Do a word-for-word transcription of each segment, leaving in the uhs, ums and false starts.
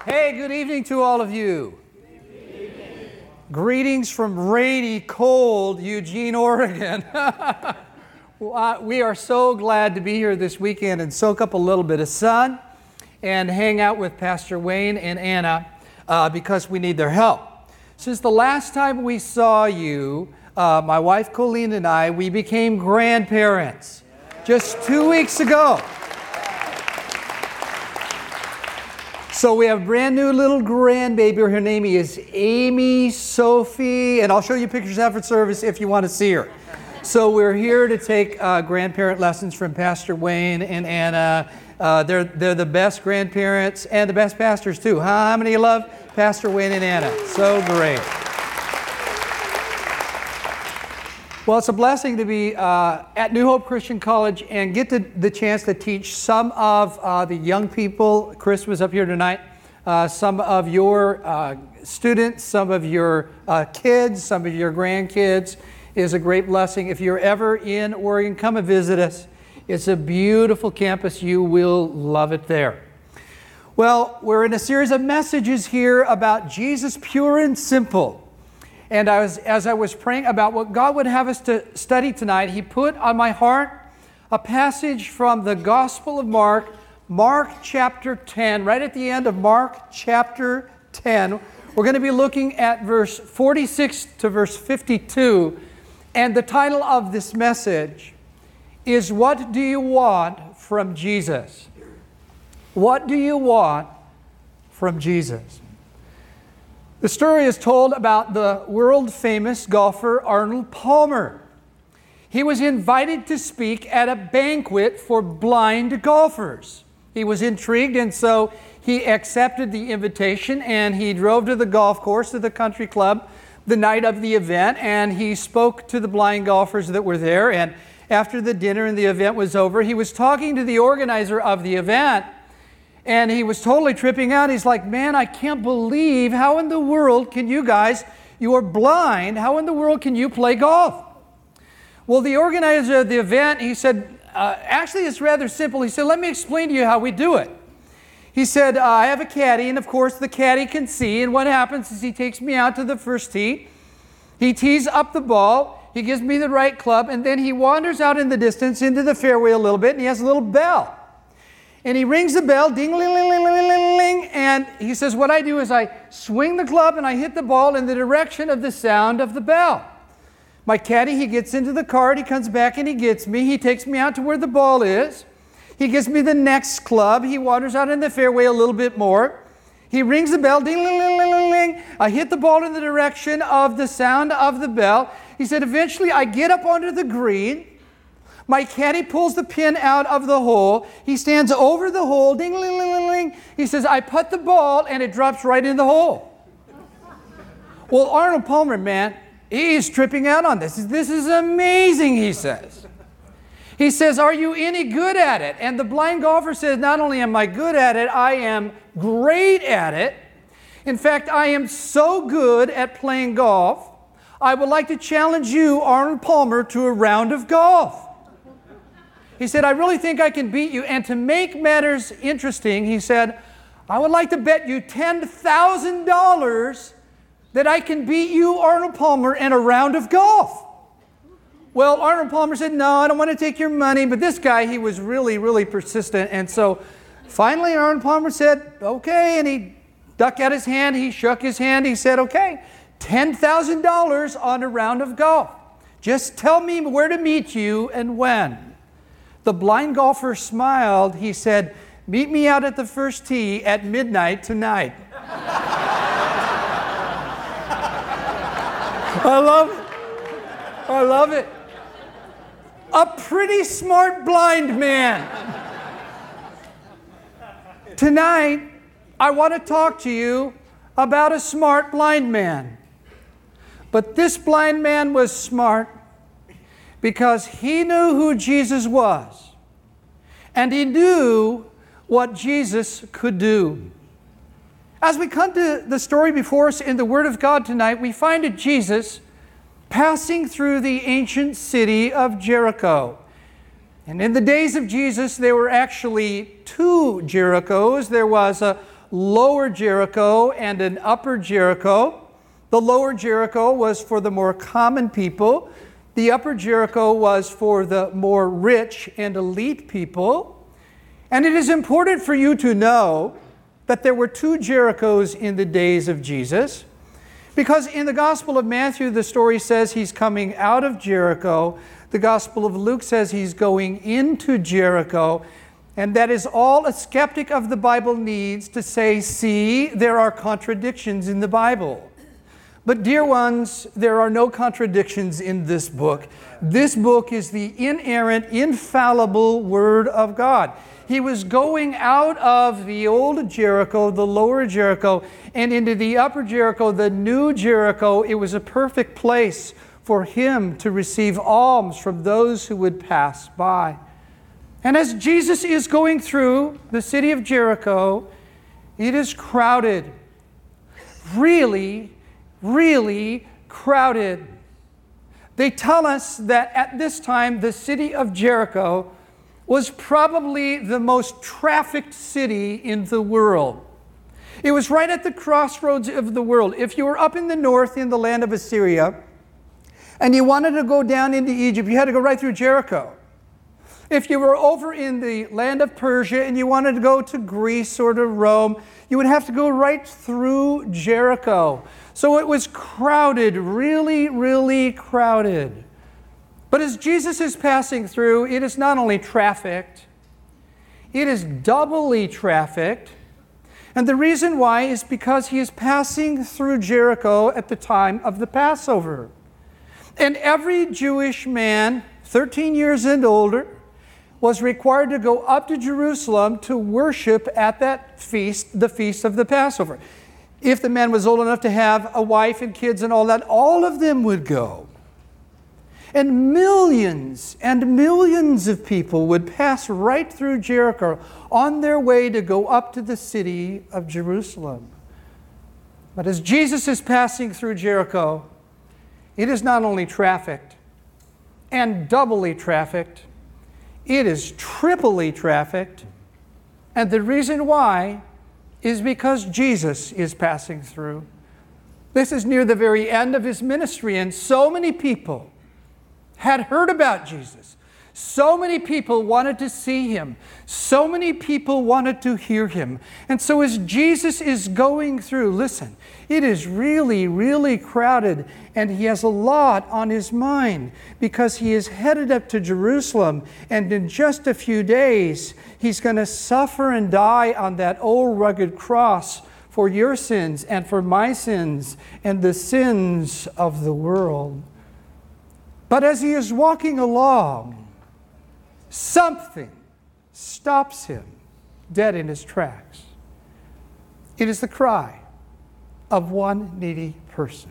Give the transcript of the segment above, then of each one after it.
Hey, good evening to all of you. Good evening. Greetings from rainy, cold Eugene, Oregon. uh, we are so glad to be here this weekend and soak up a little bit of sun and hang out with Pastor Wayne and Anna uh, because we need their help. Since the last time we saw you, uh, my wife Colleen and I, we became grandparents just two weeks ago. So we have a brand new little grandbaby. Her name is Amy Sophie, and I'll show you pictures after service if you want to see her. So we're here to take uh, grandparent lessons from Pastor Wayne and Anna. Uh, they're they're the best grandparents and the best pastors too. Huh? How many of you love Pastor Wayne and Anna? So great. Well, it's a blessing to be uh, at New Hope Christian College and get to, the chance to teach some of uh, the young people. Chris was up here tonight. Uh, some of your uh, students, some of your uh, kids, some of your grandkids is a great blessing. If you're ever in Oregon, come and visit us. It's a beautiful campus. You will love it there. Well, we're in a series of messages here about Jesus, pure and simple. And I was, as I was praying about what God would have us to study tonight, He put on my heart a passage from the Gospel of Mark, Mark chapter ten, right at the end of Mark chapter ten. We're going to be looking at verse forty-six to verse fifty-two. And the title of this message is, What Do You Want from Jesus? What do you want from Jesus? The story is told about the world-famous golfer Arnold Palmer. He was invited to speak at a banquet for blind golfers. He was intrigued, and so he accepted the invitation, and he drove to the golf course, to the country club, the night of the event, and he spoke to the blind golfers that were there. And after the dinner and the event was over, he was talking to the organizer of the event, and he was totally tripping out. He's like, man, I can't believe, how in the world can you guys, you are blind, how in the world can you play golf? Well, the organizer of the event, he said, uh, actually it's rather simple. He said, let me explain to you how we do it. He said, uh, I have a caddy, and of course the caddy can see, and what happens is he takes me out to the first tee. He tees up the ball, he gives me the right club, and then he wanders out in the distance into the fairway a little bit, and he has a little bell. And he rings the bell, ding-ling-ling-ling-ling-ling, and he says, what I do is I swing the club and I hit the ball in the direction of the sound of the bell. My caddy, he gets into the cart, he comes back and he gets me. He takes me out to where the ball is. He gives me the next club. He wanders out in the fairway a little bit more. He rings the bell, ding-ling-ling-ling-ling. I hit the ball in the direction of the sound of the bell. He said, eventually I get up onto the green. My caddy pulls the pin out of the hole. He stands over the hole, ding-ling-ling-ling-ling. He says, I put the ball, and it drops right in the hole. Well, Arnold Palmer, man, he's tripping out on this. This is amazing, he says. He says, are you any good at it? And the blind golfer says, not only am I good at it, I am great at it. In fact, I am so good at playing golf, I would like to challenge you, Arnold Palmer, to a round of golf. He said, I really think I can beat you. And to make matters interesting, he said, I would like to bet you ten thousand dollars that I can beat you, Arnold Palmer, in a round of golf. Well, Arnold Palmer said, no, I don't want to take your money. But this guy, he was really, really persistent. And so finally, Arnold Palmer said, okay. And he ducked out his hand. He shook his hand. He said, okay, ten thousand dollars on a round of golf. Just tell me where to meet you and when. The blind golfer smiled. He said, meet me out at the first tee at midnight tonight. I love it. I love it. A pretty smart blind man. Tonight, I want to talk to you about a smart blind man. But this blind man was smart because he knew who Jesus was, and he knew what Jesus could do. As we come to the story before us in the Word of God tonight, we find a Jesus passing through the ancient city of Jericho. And in the days of Jesus, there were actually two Jerichos. There was a lower Jericho and an upper Jericho. The lower Jericho was for the more common people. The upper Jericho was for the more rich and elite people. And it is important for you to know that there were two Jerichos in the days of Jesus, because in the Gospel of Matthew, the story says he's coming out of Jericho. The Gospel of Luke says he's going into Jericho. And that is all a skeptic of the Bible needs to say, see, there are contradictions in the Bible. But dear ones, there are no contradictions in this book. This book is the inerrant, infallible Word of God. He was going out of the old Jericho, the lower Jericho, and into the upper Jericho, the new Jericho. It was a perfect place for him to receive alms from those who would pass by. And as Jesus is going through the city of Jericho, it is crowded. Really, really crowded. They tell us that at this time, the city of Jericho was probably the most trafficked city in the world. It was right at the crossroads of the world. If you were up in the north in the land of Assyria and you wanted to go down into Egypt, you had to go right through Jericho. If you were over in the land of Persia and you wanted to go to Greece or to Rome, you would have to go right through Jericho. So it was crowded, really, really crowded. But as Jesus is passing through, it is not only trafficked, it is doubly trafficked. And the reason why is because he is passing through Jericho at the time of the Passover. And every Jewish man, thirteen years and older, was required to go up to Jerusalem to worship at that feast, the feast of the Passover. If the man was old enough to have a wife and kids and all that, all of them would go. And millions and millions of people would pass right through Jericho on their way to go up to the city of Jerusalem. But as Jesus is passing through Jericho, it is not only trafficked and doubly trafficked, it is triply trafficked. And the reason why is because Jesus is passing through. This is near the very end of his ministry, and so many people had heard about Jesus. So many people wanted to see him. So many people wanted to hear him. And so as Jesus is going through, listen, it is really, really crowded, and he has a lot on his mind because he is headed up to Jerusalem, and in just a few days, he's going to suffer and die on that old rugged cross for your sins and for my sins and the sins of the world. But as he is walking along, something stops him dead in his tracks. It is the cry of one needy person.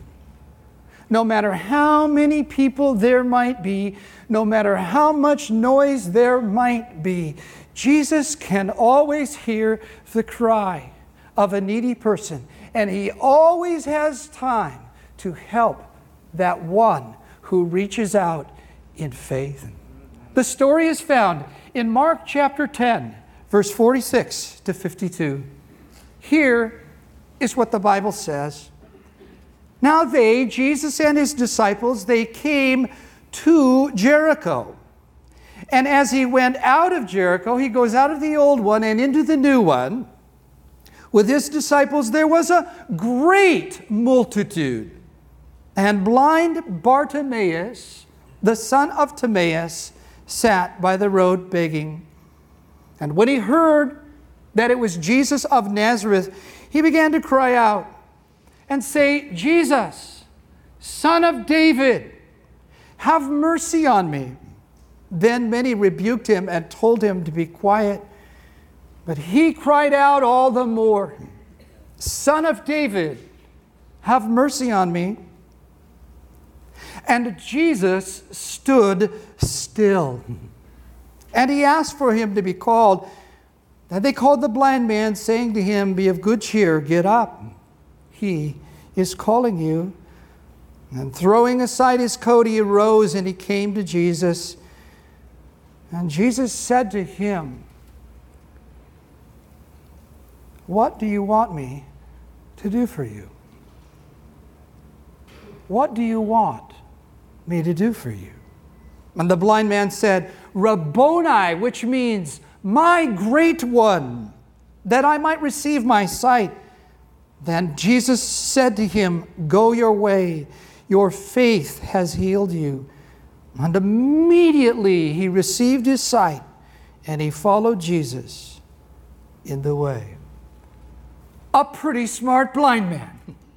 No matter how many people there might be, no matter how much noise there might be, Jesus can always hear the cry of a needy person, and he always has time to help that one who reaches out in faith. The story is found in Mark chapter ten, verse forty-six to fifty-two. Here is what the Bible says. Now they, Jesus and his disciples, they came to Jericho. And as he went out of Jericho, he goes out of the old one and into the new one. With his disciples, there was a great multitude. And blind Bartimaeus, the son of Timaeus, sat by the road begging. And when he heard that it was Jesus of Nazareth, he began to cry out and say, Jesus, Son of David, have mercy on me. Then many rebuked him and told him to be quiet. But he cried out all the more, Son of David, have mercy on me. And Jesus stood still. And he asked for him to be called. And they called the blind man, saying to him, Be of good cheer, get up. He is calling you. And throwing aside his coat, he arose and he came to Jesus. And Jesus said to him, what do you want me to do for you? What do you want me to do for you? And the blind man said, Rabboni, which means my great one, that I might receive my sight. Then Jesus said to him, go your way, your faith has healed you. And immediately he received his sight, and he followed Jesus in the way. A pretty smart blind man.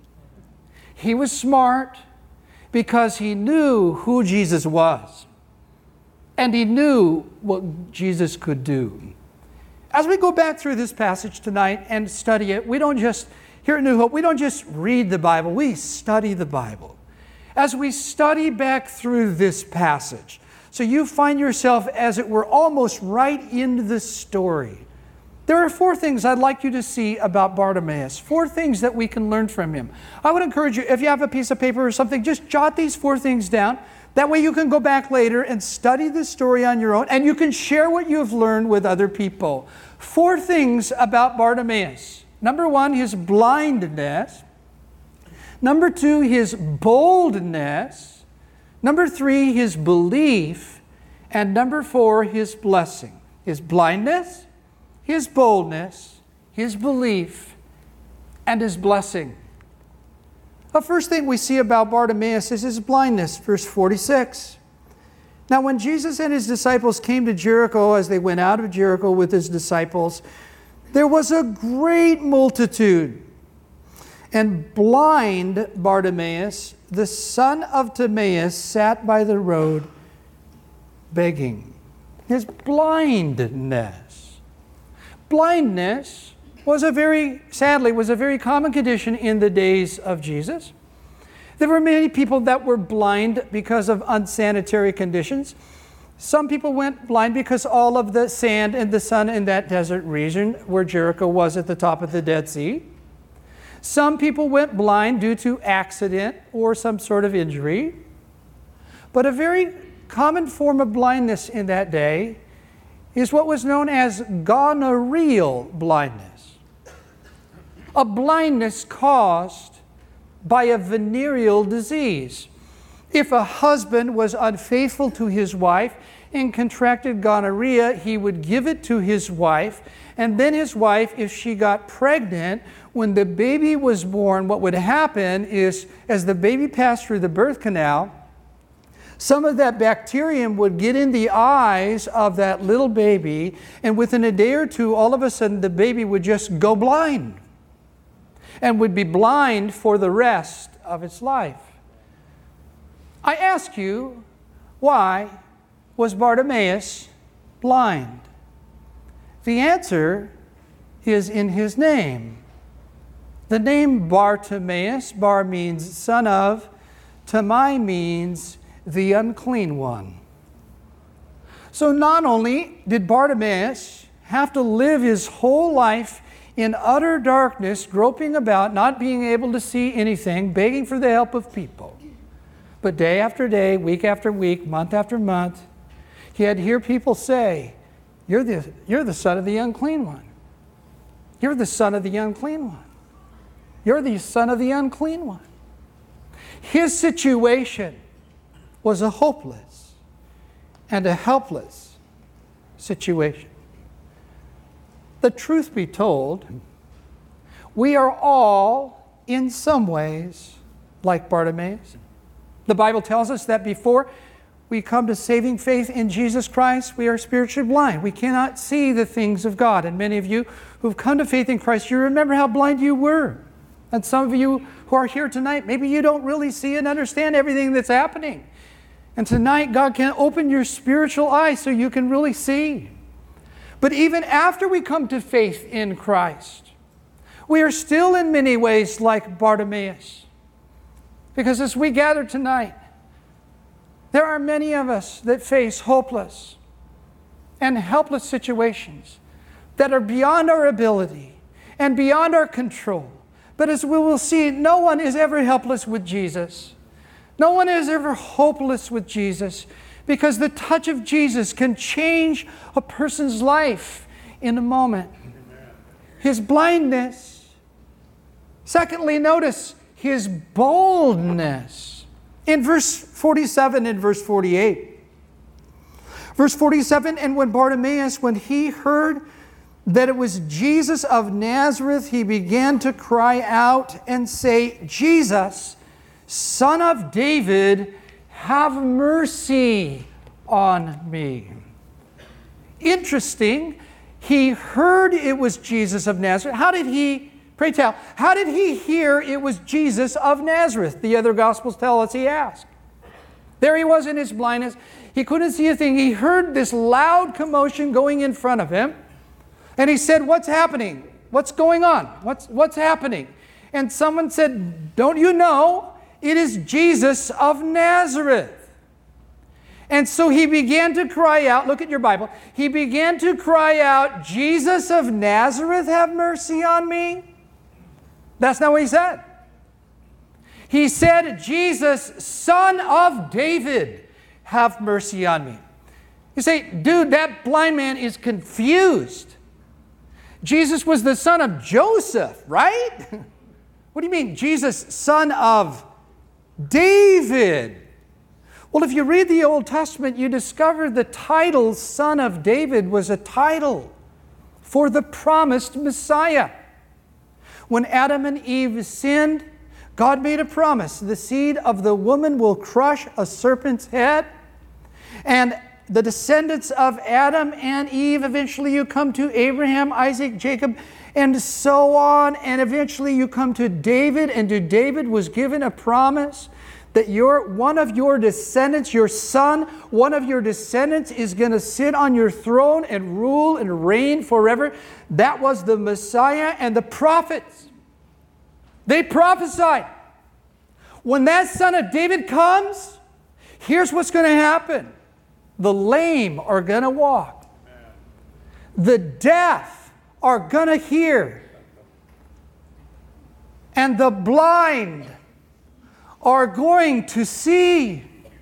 He was smart because he knew who Jesus was, and he knew what Jesus could do. As we go back through this passage tonight and study it, we don't just, here at New Hope, we don't just read the Bible, we study the Bible. As we study back through this passage, so you find yourself, as it were, almost right into the story. There are four things I'd like you to see about Bartimaeus, four things that we can learn from him. I would encourage you, if you have a piece of paper or something, just jot these four things down. That way you can go back later and study the story on your own, and you can share what you've learned with other people. Four things about Bartimaeus. Number one, his blindness. Number two, his boldness. Number three, his belief. And number four, his blessing. His blindness, his boldness, his belief, and his blessing. The first thing we see about Bartimaeus is his blindness, verse forty-six. Now when Jesus and his disciples came to Jericho, as they went out of Jericho with his disciples, there was a great multitude. And blind Bartimaeus, the son of Timaeus, sat by the road begging. His blindness. Blindness was a very, sadly, was a very common condition in the days of Jesus. There were many people that were blind because of unsanitary conditions. Some people went blind because all of the sand and the sun in that desert region where Jericho was at the top of the Dead Sea. Some people went blind due to accident or some sort of injury. But a very common form of blindness in that day is what was known as gonorrheal blindness. A blindness caused by a venereal disease. If a husband was unfaithful to his wife and contracted gonorrhea, he would give it to his wife, and then his wife, if she got pregnant, when the baby was born, what would happen is, as the baby passed through the birth canal, some of that bacterium would get in the eyes of that little baby, and within a day or two, all of a sudden, the baby would just go blind and would be blind for the rest of its life. I ask you, why was Bartimaeus blind? The answer is in his name. The name Bartimaeus, Bar means son of, Timai means the unclean one. So not only did Bartimaeus have to live his whole life in utter darkness, groping about, not being able to see anything, begging for the help of people, but day after day, week after week, month after month, he had to hear people say, you're the, you're the son of the unclean one. You're the son of the unclean one. You're the son of the unclean one. His situation was a hopeless and a helpless situation. The truth be told, we are all, in some ways, like Bartimaeus. The Bible tells us that before we come to saving faith in Jesus Christ, we are spiritually blind. We cannot see the things of God. And many of you who've come to faith in Christ, you remember how blind you were. And some of you who are here tonight, maybe you don't really see and understand everything that's happening. And tonight, God can open your spiritual eyes so you can really see. But even after we come to faith in Christ, we are still in many ways like Bartimaeus. Because as we gather tonight, there are many of us that face hopeless and helpless situations that are beyond our ability and beyond our control. But as we will see, no one is ever helpless with Jesus. No one is ever hopeless with Jesus, because the touch of Jesus can change a person's life in a moment. his blindness. Secondly, notice his boldness. In verse forty-seven and verse forty-eight. Verse forty-seven, and when Bartimaeus, when he heard that it was Jesus of Nazareth, he began to cry out and say, Jesus, Son of David, have mercy on me. Interesting. He heard it was Jesus of Nazareth. How did he, pray tell, how did he hear it was Jesus of Nazareth? The other Gospels tell us he asked. There he was in his blindness. He couldn't see a thing. He heard this loud commotion going in front of him. And he said, what's happening? What's going on? What's, what's happening? And someone said, don't you know? It is Jesus of Nazareth. And so he began to cry out. Look at your Bible. He began to cry out, Jesus of Nazareth, have mercy on me. That's not what he said. He said, Jesus, Son of David, have mercy on me. You say, dude, that blind man is confused. Jesus was the son of Joseph, right? What do you mean, Jesus, son of David? Well, if you read the Old Testament, you discover the title Son of David was a title for the promised Messiah. When Adam and Eve sinned, God made a promise. The seed of the woman will crush a serpent's head. And the descendants of Adam and Eve, eventually you come to Abraham, Isaac, Jacob, and so on. And eventually you come to David, and to David was given a promise that your, one of your descendants, your son, one of your descendants is going to sit on your throne and rule and reign forever. That was the Messiah. And the prophets, they prophesied. When that son of David comes, here's what's going to happen. The lame are going to walk. The deaf are going to hear. And the blind are going to see.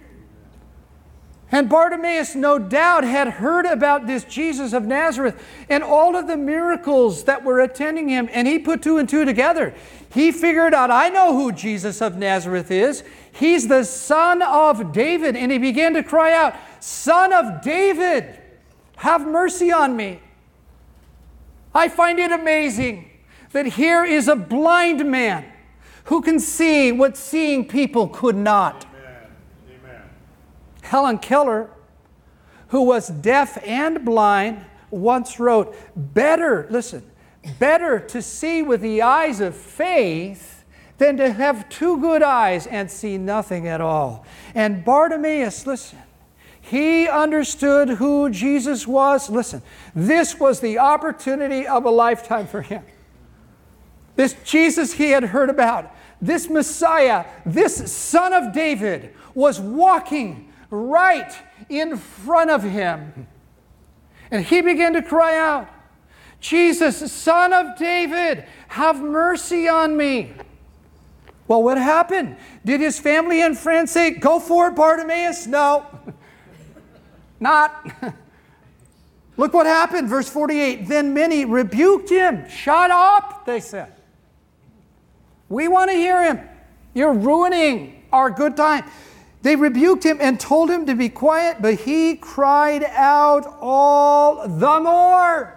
And Bartimaeus, no doubt, had heard about this Jesus of Nazareth and all of the miracles that were attending him. And he put two and two together. He figured out, I know who Jesus of Nazareth is. He's the son of David. And he began to cry out, Son of David, have mercy on me. I find it amazing that here is a blind man who can see what seeing people could not. Amen. Amen. Helen Keller, who was deaf and blind, once wrote, better, listen, better to see with the eyes of faith than to have two good eyes and see nothing at all. And Bartimaeus, listen, he understood who Jesus was. Listen, this was the opportunity of a lifetime for him. This Jesus he had heard about, this Messiah, this Son of David, was walking right in front of him. And he began to cry out, Jesus, Son of David, have mercy on me. Well, what happened? Did his family and friends say, go for it, Bartimaeus? No. Not. Look what happened, verse forty-eight. Then many rebuked him. Shut up, they said. We want to hear him. You're ruining our good time. They rebuked him and told him to be quiet, but he cried out all the more,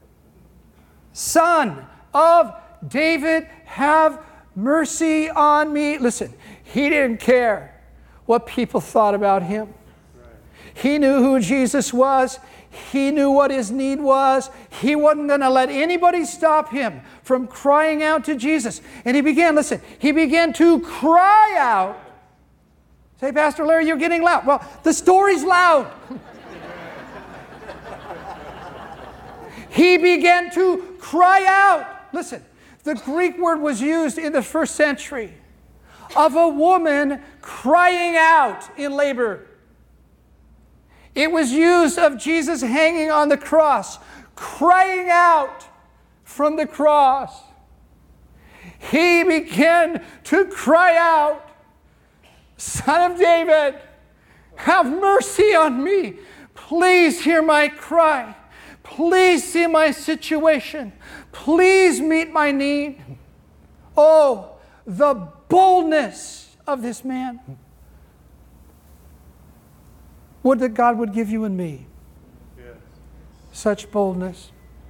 Son of David, have mercy on me. Listen, he didn't care what people thought about him. He knew who Jesus was. He knew what his need was. He wasn't going to let anybody stop him from crying out to Jesus. And he began, listen, he began to cry out. Say, Pastor Larry, you're getting loud. Well, the story's loud. He began to cry out. Listen, the Greek word was used in the first century of a woman crying out in labor. It was used of Jesus hanging on the cross, crying out from the cross. He began to cry out, Son of David, have mercy on me. Please hear my cry. Please see my situation. Please meet my need. Oh, the boldness of this man. Would that God would give you and me yes. such boldness.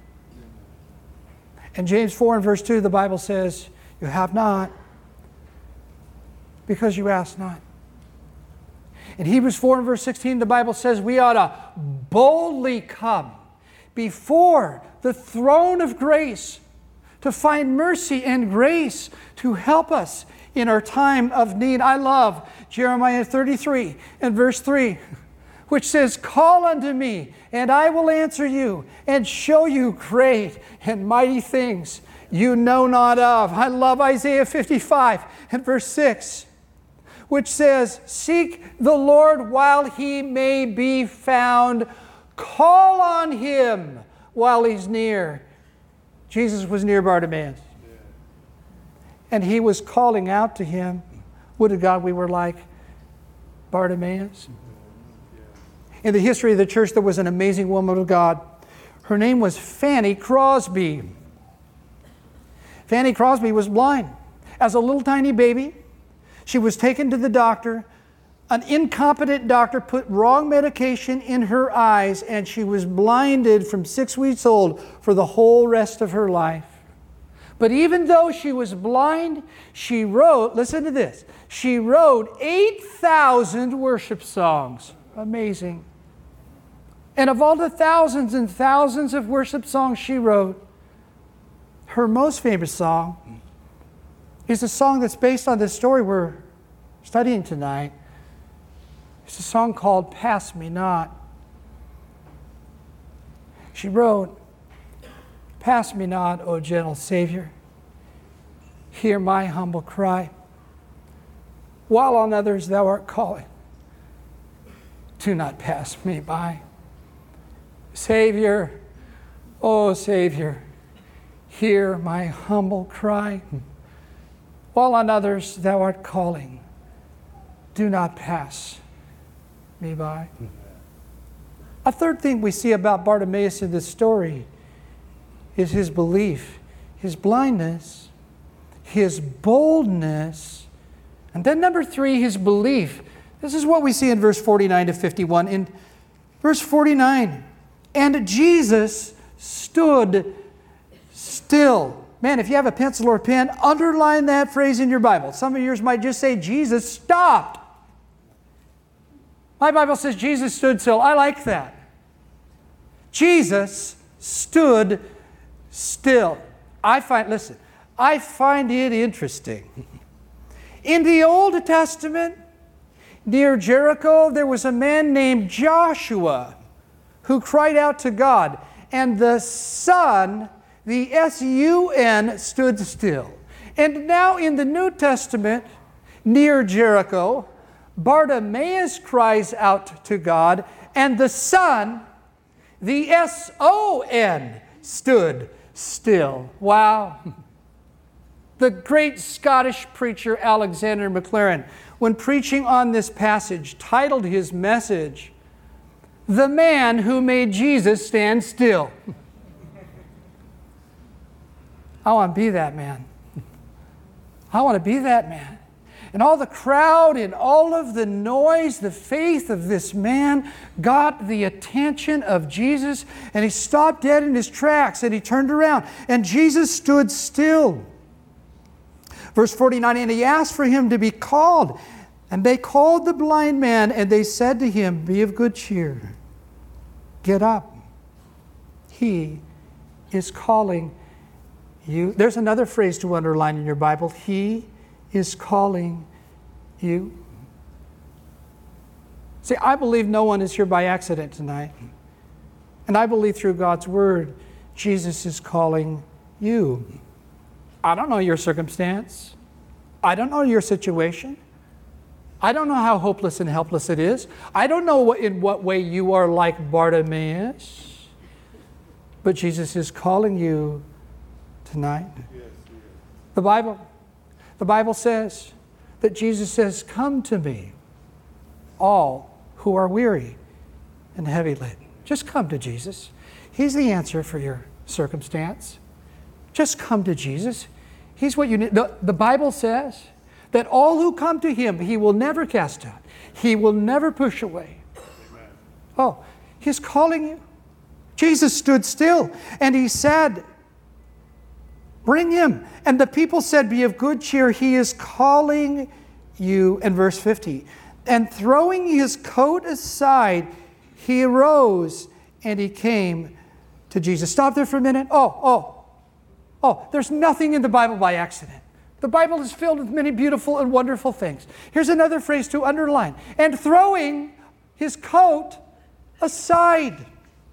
In James four and verse two, the Bible says, you have not because you ask not. In Hebrews four and verse sixteen, the Bible says we ought to boldly come before the throne of grace to find mercy and grace to help us in our time of need. I love Jeremiah thirty-three and verse three, which says, call unto me, and I will answer you, and show you great and mighty things you know not of. I love Isaiah fifty-five and verse six, which says, seek the Lord while he may be found. Call on him while he's near. Jesus was near Bartimaeus. And he was calling out to him. Would to God we were like Bartimaeus. In the history of the church, there was an amazing woman of God. Her name was Fanny Crosby. Fanny Crosby was blind. As a little tiny baby, she was taken to the doctor. An incompetent doctor put wrong medication in her eyes, and she was blinded from six weeks old for the whole rest of her life. But even though she was blind, she wrote, listen to this, she wrote eight thousand worship songs. Amazing. And of all the thousands and thousands of worship songs she wrote, her most famous song is a song that's based on this story we're studying tonight. It's a song called Pass Me Not. She wrote, pass me not, O gentle Savior. Hear my humble cry. While on others thou art calling, do not pass me by. Savior, O Savior, hear my humble cry. While on others thou art calling, do not pass me by. A third thing we see about Bartimaeus in this story is his belief, his blindness, his boldness, and then number three, his belief. This is what we see in verse forty-nine to fifty-one. In verse forty-nine, and Jesus stood still. Man, if you have a pencil or a pen, underline that phrase in your Bible. Some of yours might just say, Jesus stopped. My Bible says Jesus stood still. I like that. Jesus stood still. I find, listen, I find it interesting. In the Old Testament, near Jericho, there was a man named Joshua who cried out to God, and the sun, the S U N, stood still. And now in the New Testament, near Jericho, Bartimaeus cries out to God, and the sun, the S O N, stood still. Wow. The great Scottish preacher Alexander MacLaren, when preaching on this passage, titled his message, "The Man Who Made Jesus Stand Still." I want to be that man. I want to be that man. And all the crowd and all of the noise, the faith of this man got the attention of Jesus, and he stopped dead in his tracks, and he turned around, and Jesus stood still. Verse forty-nine, and he asked for him to be called. And they called the blind man, and they said to him, "Be of good cheer. Get up. He is calling you." There's another phrase to underline in your Bible. He is calling you. See, I believe no one is here by accident tonight. And I believe through God's Word, Jesus is calling you. I don't know your circumstance. I don't know your situation. I don't know how hopeless and helpless it is. I don't know what, in what way you are like Bartimaeus. But Jesus is calling you tonight. Yes, yes. The Bible, the Bible says that Jesus says, "Come to me, all who are weary and heavy laden." Just come to Jesus. He's the answer for your circumstance. Just come to Jesus. He's what you need. The, the Bible says that all who come to Him, He will never cast out. He will never push away. Amen. Oh, He's calling you. Jesus stood still and He said, bring Him. And the people said, be of good cheer. He is calling you. And verse fifty. And throwing His coat aside, He arose and He came to Jesus. Stop there for a minute. Oh, oh, oh, there's nothing in the Bible by accident. The Bible is filled with many beautiful and wonderful things. Here's another phrase to underline. And throwing His coat aside.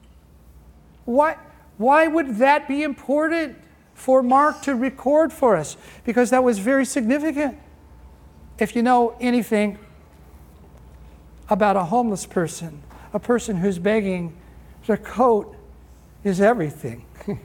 Why, why would that be important for Mark to record for us? Because that was very significant. If you know anything about a homeless person, a person who's begging, their coat is everything.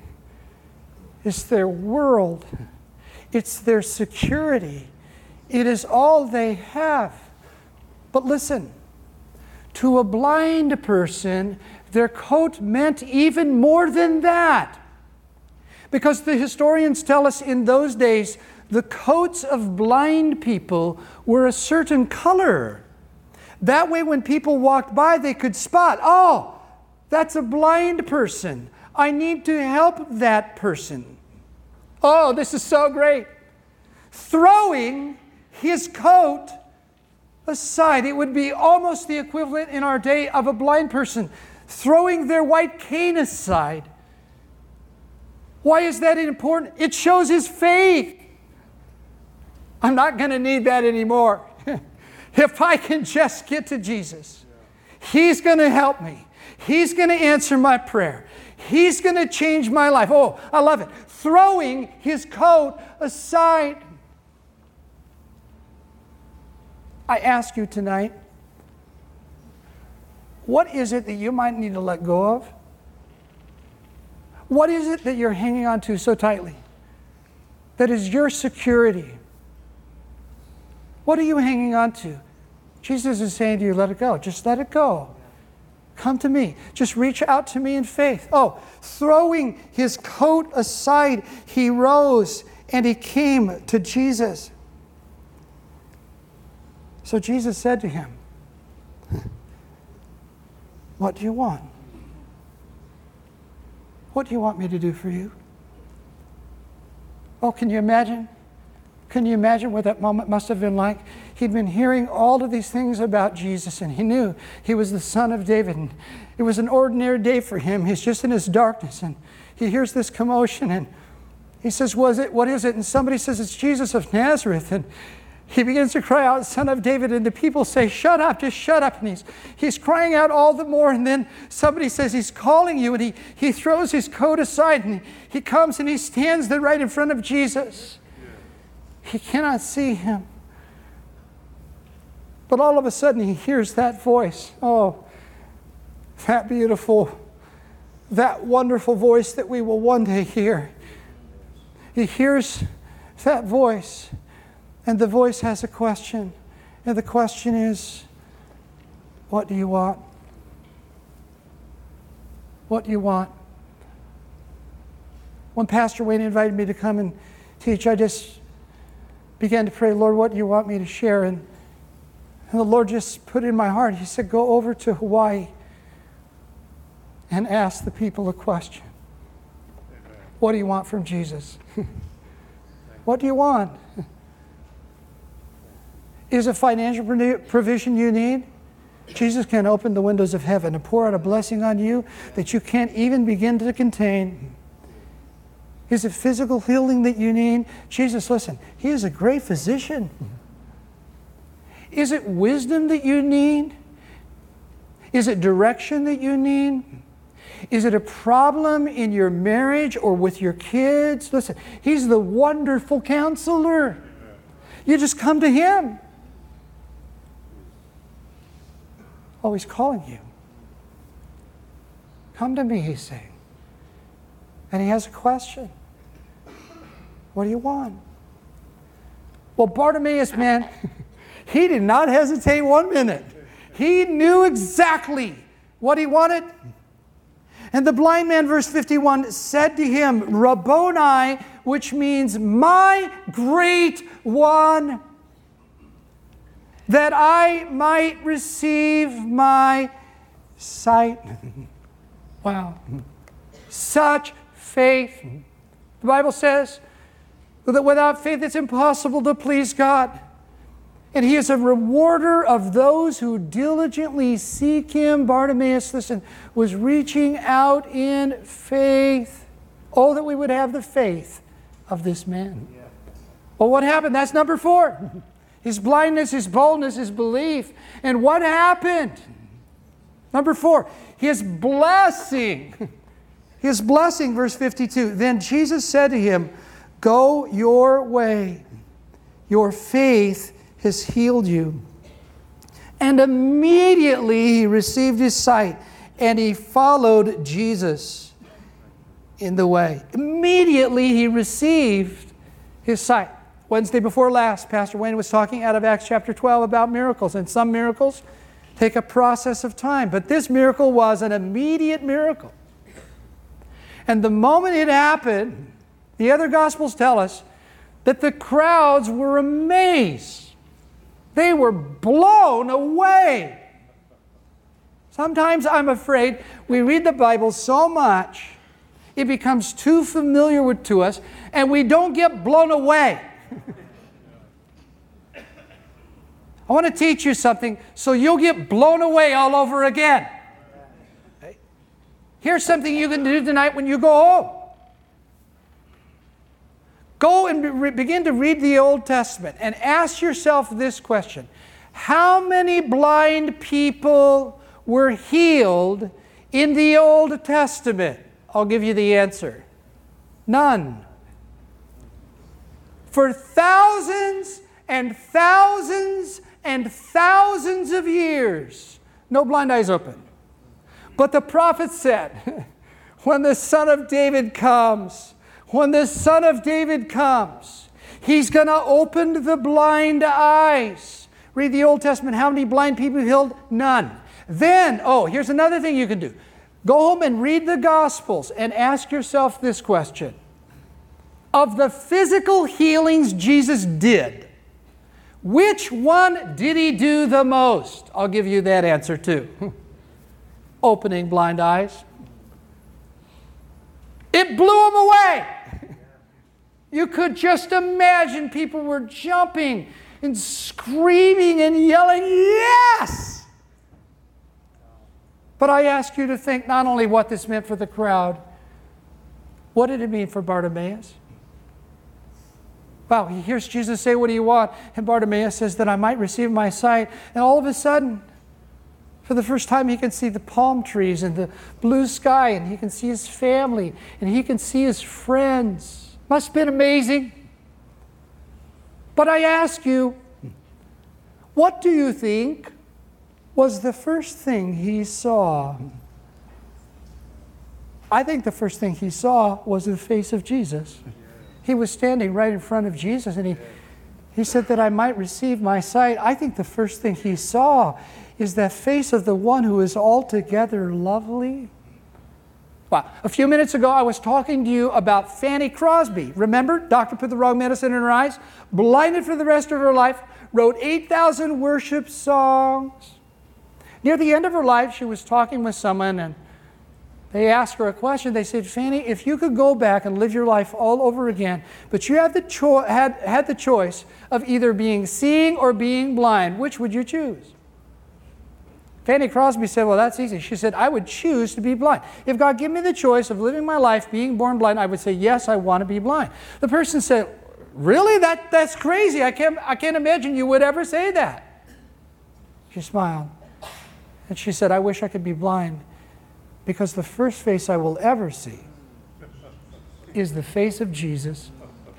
It's their world. It's their security. It is all they have. But listen, to a blind person, their coat meant even more than that. Because the historians tell us in those days, the coats of blind people were a certain color. That way when people walked by, they could spot, oh, that's a blind person. I need to help that person. Oh, this is so great. Throwing his coat aside. It would be almost the equivalent in our day of a blind person throwing their white cane aside. Why is that important? It shows his faith. I'm not going to need that anymore. If I can just get to Jesus, He's going to help me. He's going to answer my prayer. He's going to change my life. Oh, I love it. Throwing his coat aside. I ask you tonight, what is it that you might need to let go of? What is it that you're hanging on to so tightly? That is your security. What are you hanging on to? Jesus is saying to you, let it go. Just let it go. Come to me. Just reach out to me in faith. Oh, throwing his coat aside, he rose and he came to Jesus. So Jesus said to him, what do you want? What do you want me to do for you? Oh, can you imagine? Can you imagine what that moment must have been like? He'd been hearing all of these things about Jesus, and he knew he was the Son of David. And it was an ordinary day for him. He's just in his darkness, and he hears this commotion, and he says, "Was it? What is it?" And somebody says, "It's Jesus of Nazareth." And he begins to cry out, "Son of David," and the people say, "Shut up, just shut up." And he's, he's crying out all the more, and then somebody says, "He's calling you," and he, he throws his coat aside, and he, he comes and he stands there right in front of Jesus. He cannot see him. But all of a sudden he hears that voice. Oh, that beautiful, that wonderful voice that we will one day hear. He hears that voice, and the voice has a question. And the question is, what do you want? What do you want? When Pastor Wayne invited me to come and teach, I just began to pray, "Lord, what do you want me to share?" And, and the Lord just put in my heart, He said, "Go over to Hawaii and ask the people a question." Amen. What do you want from Jesus? What do you want? Is it financial provision you need? Jesus can open the windows of heaven and pour out a blessing on you that you can't even begin to contain. Is it physical healing that you need? Jesus, listen, He is a great physician. Is it wisdom that you need? Is it direction that you need? Is it a problem in your marriage or with your kids? Listen, He's the wonderful counselor. You just come to Him. Oh, He's calling you. Come to me, He's saying. And He has a question. What do you want? Well, Bartimaeus, man, he did not hesitate one minute. He knew exactly what he wanted. And the blind man, verse fifty-one, said to him, Rabboni, which means my great one, that I might receive my sight. Wow. Such faith. The Bible says that without faith it's impossible to please God. And he is a rewarder of those who diligently seek him. Bartimaeus, listen, was reaching out in faith. Oh, that we would have the faith of this man. Yeah. Well, what happened? That's number four. His blindness, his boldness, his belief. And what happened? Number four, his blessing. His blessing, verse fifty-two. Then Jesus said to him, go your way. Your faith has healed you. And immediately he received his sight, and he followed Jesus in the way. Immediately he received his sight. Wednesday before last, Pastor Wayne was talking out of Acts chapter twelve about miracles, and some miracles take a process of time. But this miracle was an immediate miracle. And the moment it happened, the other Gospels tell us that the crowds were amazed. They were blown away. Sometimes I'm afraid we read the Bible so much, it becomes too familiar with, to us, and we don't get blown away. I want to teach you something so you'll get blown away all over again. Okay? Here's something you can do tonight when you go home. Go and re- begin to read the Old Testament and ask yourself this question. How many blind people were healed in the Old Testament? I'll give you the answer. None. For thousands and thousands and thousands of years, no blind eyes open. But the prophet said, when the Son of David comes, when the Son of David comes, he's going to open the blind eyes. Read the Old Testament. How many blind people healed? None. Then, oh, here's another thing you can do. Go home and read the Gospels and ask yourself this question. Of the physical healings Jesus did, which one did he do the most? I'll give you that answer too. Opening blind eyes. It blew him away. You could just imagine people were jumping and screaming and yelling, yes! But I ask you to think not only what this meant for the crowd, what did it mean for Bartimaeus? Wow, he hears Jesus say, what do you want? And Bartimaeus says that I might receive my sight. And all of a sudden, for the first time, he can see the palm trees and the blue sky, and he can see his family, and he can see his friends. Must have been amazing. But I ask you, what do you think was the first thing he saw? I think the first thing he saw was the face of Jesus. He was standing right in front of Jesus, and he, he said that I might receive my sight. I think the first thing he saw is that face of the one who is altogether lovely. Wow. A few minutes ago, I was talking to you about Fanny Crosby. Remember? Doctor put the wrong medicine in her eyes, blinded for the rest of her life, wrote eight thousand worship songs. Near the end of her life, she was talking with someone, and they asked her a question. They said, Fanny, if you could go back and live your life all over again, but you had the, cho- had, had the choice of either being seeing or being blind, which would you choose? Fanny Crosby said, well, that's easy. She said, I would choose to be blind. If God gave me the choice of living my life being born blind, I would say, yes, I want to be blind. The person said, really? That, that's crazy. I can't, I can't imagine you would ever say that. She smiled. And she said, I wish I could be blind, because the first face I will ever see is the face of Jesus.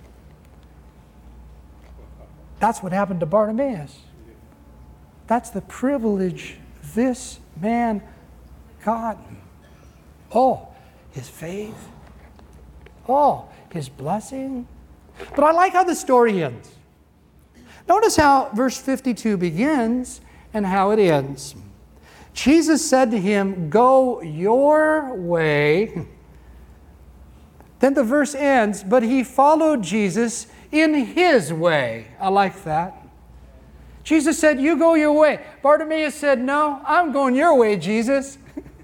That's what happened to Bartimaeus. That's the privilege this man got. Oh, his faith. Oh, his blessing. But I like how the story ends. Notice how verse fifty-two begins and how it ends. Jesus said to him, "Go your way." Then the verse ends, but he followed Jesus in his way. I like that. Jesus said, "You go your way." Bartimaeus said, "No, I'm going your way, Jesus.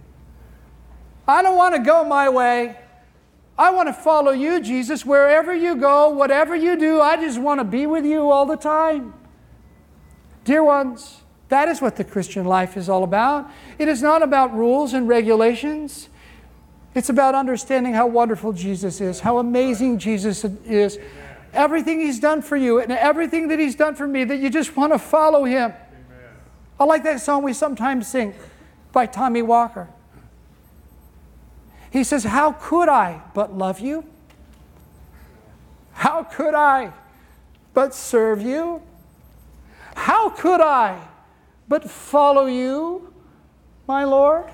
I don't want to go my way. I want to follow you, Jesus. Wherever you go, whatever you do, I just want to be with you all the time." Dear ones, that is what the Christian life is all about. It is not about rules and regulations. It's about understanding how wonderful Jesus is, how amazing Jesus is, everything He's done for you, and everything that He's done for me, that you just want to follow Him. Amen. I like that song we sometimes sing by Tommy Walker. He says, "How could I but love you? How could I but serve you? How could I but follow you, my Lord?"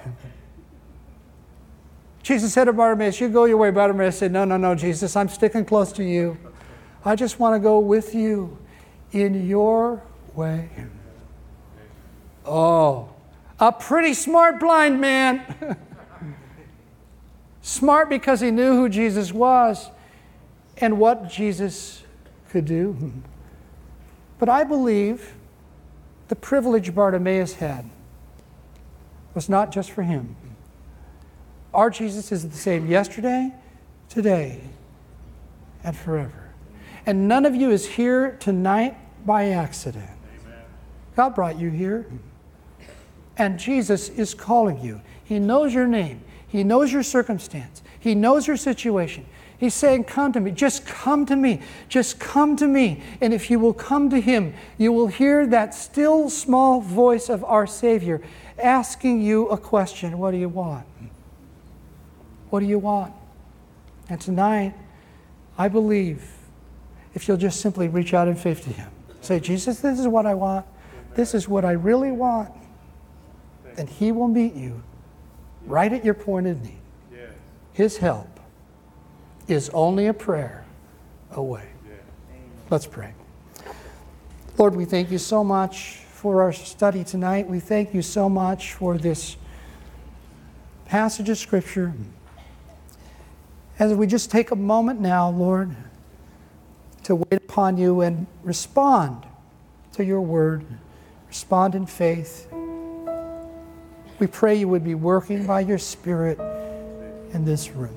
Jesus said to Bartimaeus, "You go your way." Bartimaeus said, "No, no, no, Jesus, I'm sticking close to you. I just want to go with you in your way." Oh, a pretty smart blind man. Smart because he knew who Jesus was and what Jesus could do. But I believe the privilege Bartimaeus had was not just for him. Our Jesus is the same yesterday, today, and forever. And none of you is here tonight by accident. Amen. God brought you here. And Jesus is calling you. He knows your name. He knows your circumstance. He knows your situation. He's saying, "Come to me. Just come to me. Just come to me." And if you will come to Him, you will hear that still small voice of our Savior asking you a question. What do you want? What do you want? And tonight, I believe if you'll just simply reach out in faith to Him, say, "Jesus, this is what I want. This is what I really want." Then He will meet you right at your point of need. His help is only a prayer away. Let's pray. Lord, we thank you so much for our study tonight. We thank you so much for this passage of Scripture. As we just take a moment now, Lord, to wait upon you and respond to your word, respond in faith. We pray you would be working by your Spirit in this room.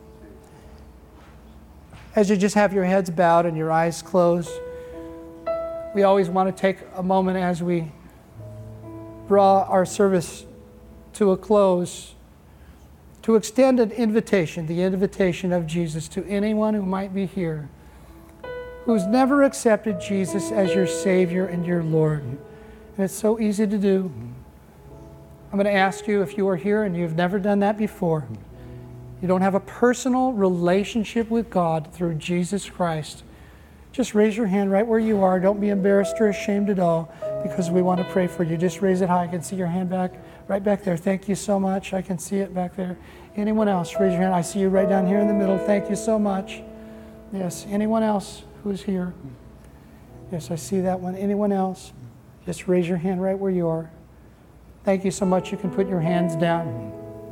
As you just have your heads bowed and your eyes closed, we always want to take a moment as we draw our service to a close to extend an invitation, the invitation of Jesus to anyone who might be here who's never accepted Jesus as your Savior and your Lord. And it's so easy to do. I'm going to ask you, if you are here and you've never done that before, you don't have a personal relationship with God through Jesus Christ, just raise your hand right where you are. Don't be embarrassed or ashamed at all, because we want to pray for you. Just raise it high. I can see your hand back, right back there. Thank you so much. I can see it back there. Anyone else? Raise your hand. I see you right down here in the middle. Thank you so much. Yes. Anyone else who's here? Yes, I see that one. Anyone else? Just raise your hand right where you are. Thank you so much. You can put your hands down.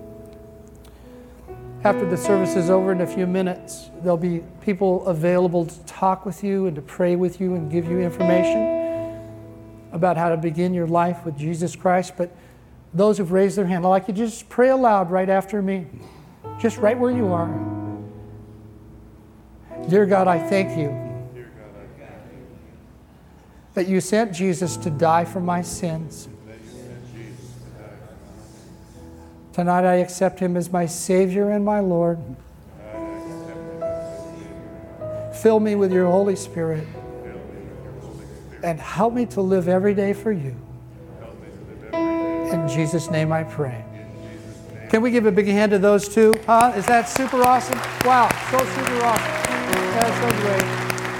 After the service is over in a few minutes, there'll be people available to talk with you and to pray with you and give you information about how to begin your life with Jesus Christ. But those who've raised their hand, I'd like you to just pray aloud right after me, just right where you are. Dear God, I thank you that you sent Jesus to die for my sins. Tonight I accept Him as my Savior and my Lord. Fill me with your Holy Spirit and help me to live every day for you. In Jesus' name I pray. Can we give a big hand to those two? Huh? Is that super awesome? Wow, so super awesome. That's so great.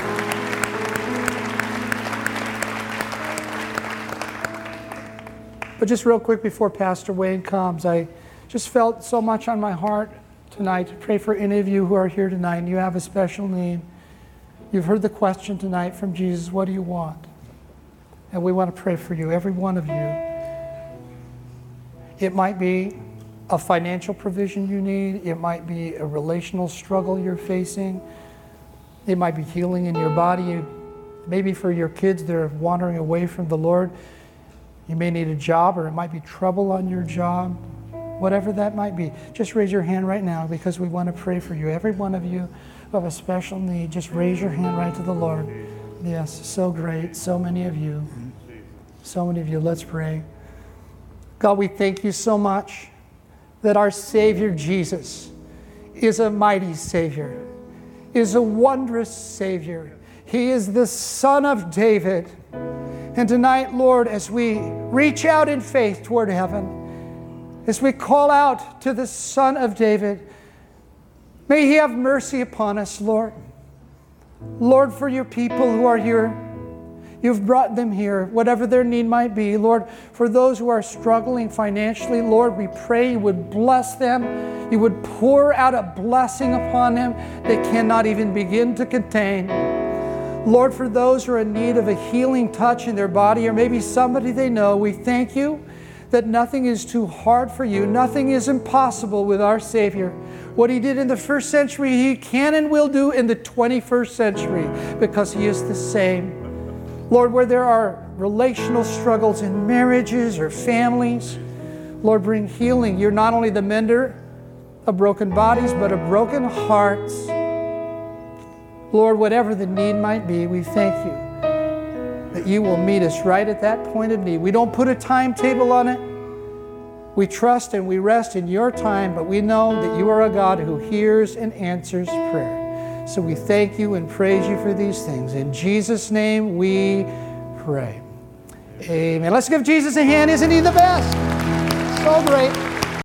But just real quick before Pastor Wayne comes, I just felt so much on my heart tonight to pray for any of you who are here tonight and you have a special need. You've heard the question tonight from Jesus, what do you want? And we want to pray for you, every one of you. It might be a financial provision you need. It might be a relational struggle you're facing. It might be healing in your body. Maybe for your kids, they're wandering away from the Lord. You may need a job, or it might be trouble on your job. Whatever that might be, just raise your hand right now, because we want to pray for you. Every one of you who have a special need, just raise your hand right to the Lord. Yes, so great. So many of you. So many of you. Let's pray. God, we thank you so much that our Savior Jesus is a mighty Savior, is a wondrous Savior. He is the Son of David. And tonight, Lord, as we reach out in faith toward heaven, as we call out to the Son of David, may He have mercy upon us, Lord. Lord, for your people who are here, you've brought them here, whatever their need might be. Lord, for those who are struggling financially, Lord, we pray you would bless them. You would pour out a blessing upon them they cannot even begin to contain. Lord, for those who are in need of a healing touch in their body, or maybe somebody they know, we thank you that nothing is too hard for you. Nothing is impossible with our Savior. What He did in the first century, He can and will do in the twenty-first century, because He is the same. Lord, where there are relational struggles in marriages or families, Lord, bring healing. You're not only the mender of broken bodies, but of broken hearts. Lord, whatever the need might be, we thank you that you will meet us right at that point of need. We don't put a timetable on it. We trust and we rest in your time, but we know that you are a God who hears and answers prayer. So we thank you and praise you for these things. In Jesus' name we pray. Amen. Let's give Jesus a hand. Isn't He the best? So great.